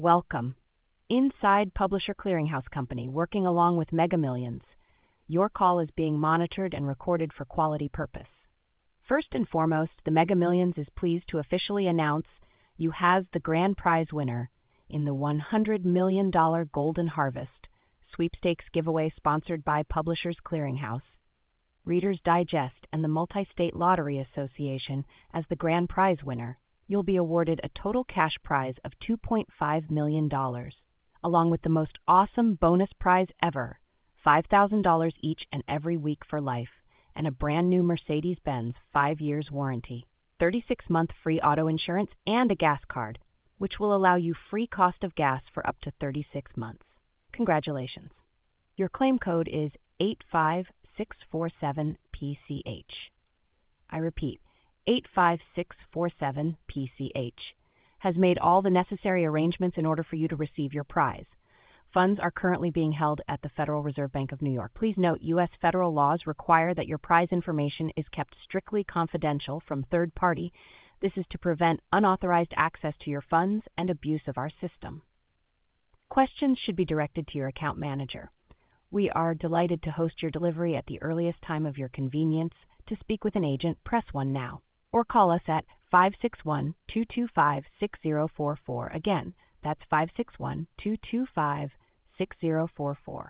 Welcome. Inside Publisher Clearinghouse Company, working along with Mega Millions. Your call is being monitored and recorded for quality purpose. First and foremost, the Mega Millions is pleased to officially announce you has the grand prize winner in the $100 million Golden Harvest sweepstakes giveaway sponsored by Publishers Clearinghouse, Reader's Digest, and the Multi-State Lottery Association as the grand prize winner. You'll be awarded a total cash prize of $2.5 million, along with the most awesome bonus prize ever, $5,000 each and every week for life, and a brand new Mercedes-Benz 5 years warranty, 36-month free auto insurance, and a gas card, which will allow you free cost of gas for up to 36 months. Congratulations. Your claim code is 85647PCH. I repeat, 85647PCH, has made all the necessary arrangements in order for you to receive your prize. Funds are currently being held at the Federal Reserve Bank of New York. Please note, U.S. federal laws require that your prize information is kept strictly confidential from third party. This is to prevent unauthorized access to your funds and abuse of our system. Questions should be directed to your account manager. We are delighted to host your delivery at the earliest time of your convenience. To speak with an agent, press 1 now, or call us at 561-225-6044. Again, that's 561-225-6044.